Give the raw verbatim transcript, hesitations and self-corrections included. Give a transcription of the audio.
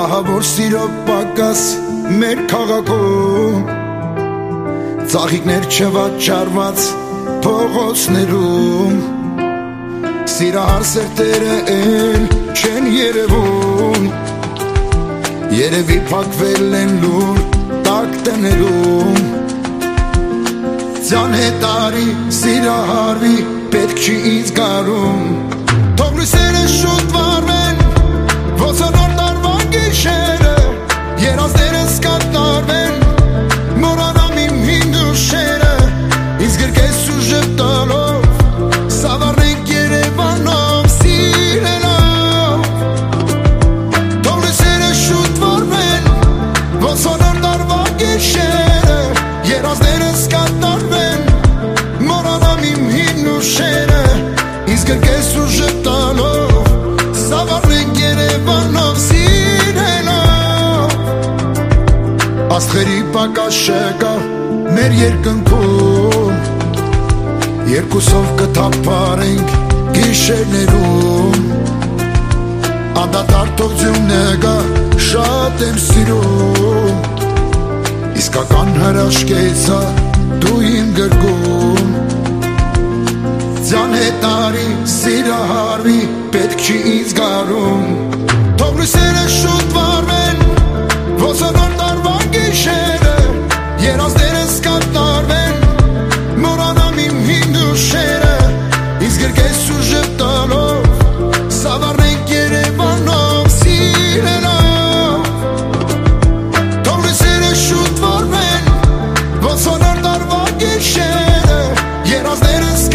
Ահա որ սիրո պակաս մեր քաղաքում, ծաղիկներ չվաճառված փողոցներում, սիրահար սերտերը էլ չեն երևում, երևի փակվել են լուր տաք տներում, ձյան հետարի սիրահարվի պետք չի ինձ գարում, թող լույսերը շուտ վառվեն ոսանոր տարվա գիշերը, երազներս կատարվեն մորանամ իմ հին դուշերը, ինձ գրկես ուժը տալով սավառնենք Երևանով սիրելով, թող լույսերը շուտ վառվեն ոսանոր տարվա գիշերը, երազներս կատարվեն մորանամ իմ հին դուշերը, ինձ գրկես ուժը տալով սավառնենք Երևանով սիրելով, աստղերի պակաս չկա մեր երկնքում, երկուսով կթափարենք գիշերներում, անդադար թող ձյունը գա շատ եմ սիրում, իսկական հրաշքեցա դու իմ գրկում, ձյան հետարի սիրահարվի պետք չի ինձ գարում, թող լույսերը շուտ վառվեն ոսանոր տարվա գիշերը, երազներս կատարվեն մորանամ իմ հին դուշերը, ինձ գրկես ուժը տալով սավառնենք Երևանով սիրելով, թող լույսերը շուտ վառվեն ոսանոր տարվա գիշերը, երազներս